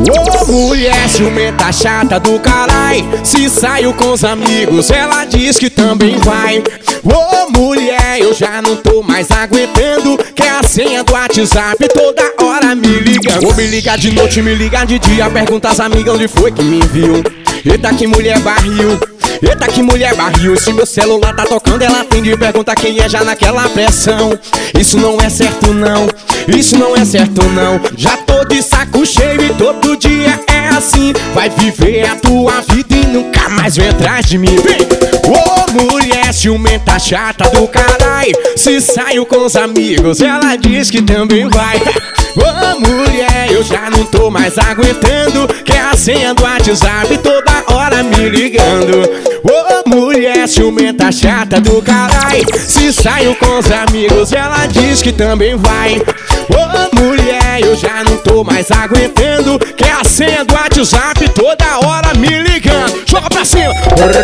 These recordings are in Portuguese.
Ô mulher ciumenta chata do carai, se saio com os amigos ela diz que também vai. Ô mulher, eu já não tô mais aguentando, quer a senha do WhatsApp toda hora me ligando. Ou me liga de noite, me liga de dia, pergunta às amigas onde foi que me viu. Eita que mulher barril, eita que mulher barril. Se meu celular tá tocando ela atende e pergunta quem é já naquela pressão. Isso não é certo não, isso não é certo não. Já tô de saco cheio e todo dia é assim. Vai viver a tua vida e nunca mais vem atrás de mim. Ô mulher ciumenta chata do carai, se saio com os amigos ela diz que também vai. Ô mulher, eu já não tô mais aguentando, quer a senha do WhatsApp toda hora me ligando. Ô mulher ciumenta chata do carai, se saio com os amigos ela diz que também vai. Ô mulher, eu já não tô mais aguentando, quer a senha do WhatsApp toda hora me ligando. Joga pra cima.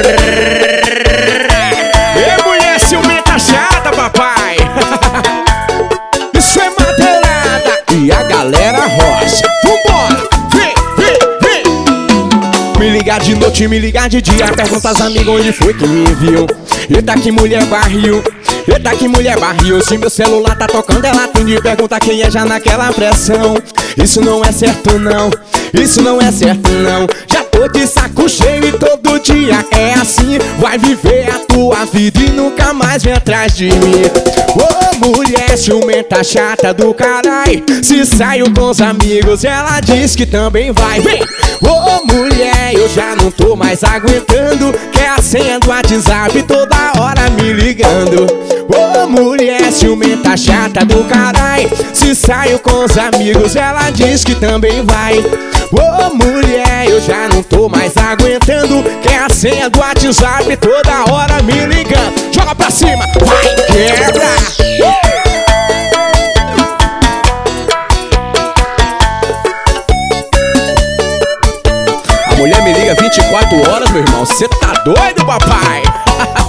Ei mulher ciumenta chata, papai. Isso é madeirada e a galera roça. Vambora, vem, vem, vem. Me ligar de noite, me ligar de dia, pergunta às amigas onde foi que me viu. Eita que mulher barril, eita que mulher barril. Se meu celular tá tocando ela atende e pergunta quem é já naquela pressão. Isso não é certo não, isso não é certo não. Já tô de saco cheio e todo dia é assim. Vai viver a tua vida e nunca mais vem atrás de mim. Ô mulher ciumenta chata do carai, se saio com os amigos ela diz que também vai. Vem! Ô mulher, eu já não tô mais aguentando, quer a senha do WhatsApp toda hora me ligando. Ô mulher ciumenta chata do carai, se saio com os amigos ela diz que também vai. Ô mulher, eu já não tô mais aguentando, quer a senha do WhatsApp toda hora me ligando. Joga pra cima, vai, quebra! A mulher me liga 24 horas, meu irmão, cê tá doido, papai?